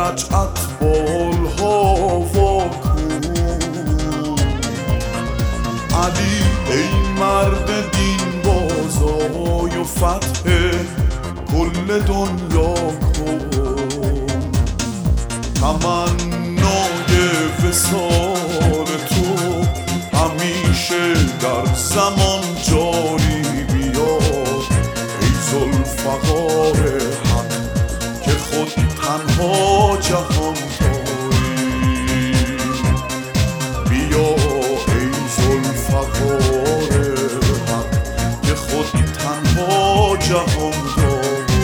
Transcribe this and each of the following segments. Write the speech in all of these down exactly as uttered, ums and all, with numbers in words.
نجعت بالهوا کو علی ای مرد دین بازای و فتح کل دنیا کن تمنای وصال تو همیشه در زمان جاری بیاد ای ذوالفقار حق که خود تنها جهان داری بیا ای ذوالفقار حق که خود تنها جهان داری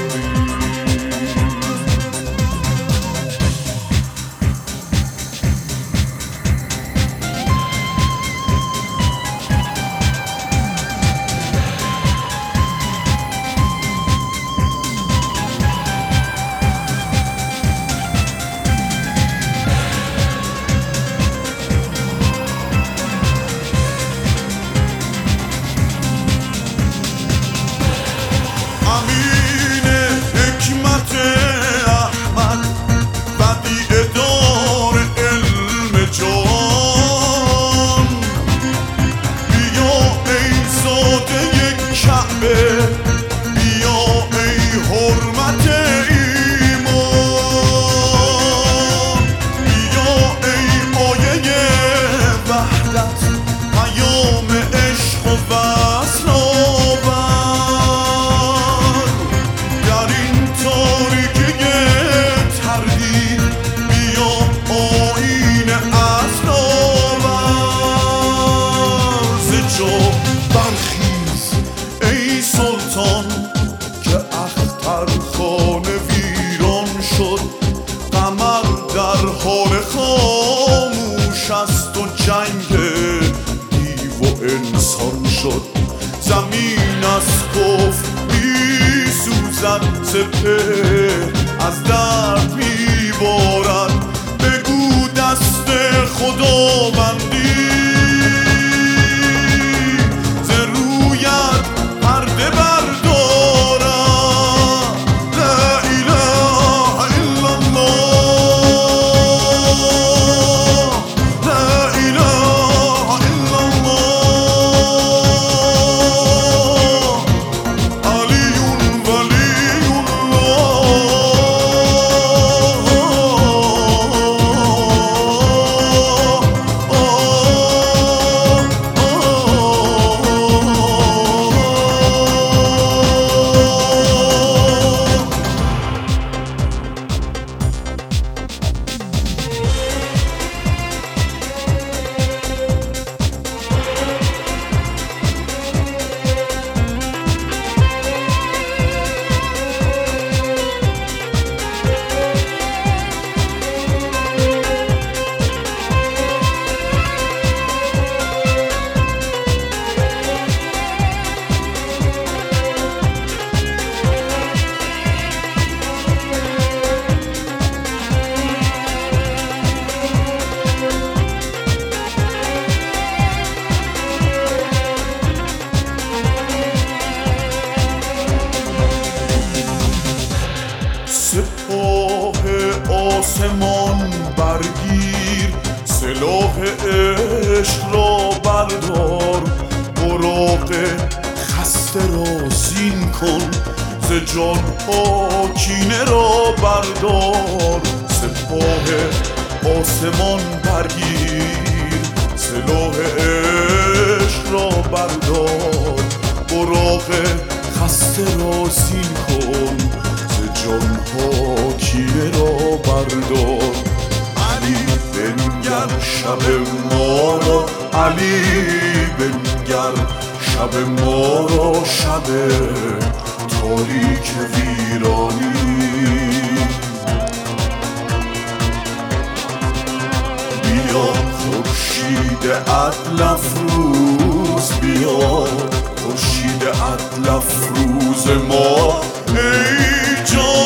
که اخترخانه ویران شد قمر در حال خاموش است و جنگ دیو و انسان شد زمین از کفر می سوزد سپهر از درد می بارد بگو دست خداوندی ز رویت پرده بردارم لا اله الا الله لا اله الا الله علی ولی الله سپاه آسمان برگیر سلاح عشق را بردار براق خسته را زین کن ز جان ها کینه را بردار سپاه آسمان برگیر سلاح عشق را بردار براق خسته را زین کن جان ها کینه را بردار علی بنگر شب ما را علی بنگر شب ما را شب تاریک ویرانی بیا خورشید عدل افروز بیا خورشید عدل افروز ما ای جان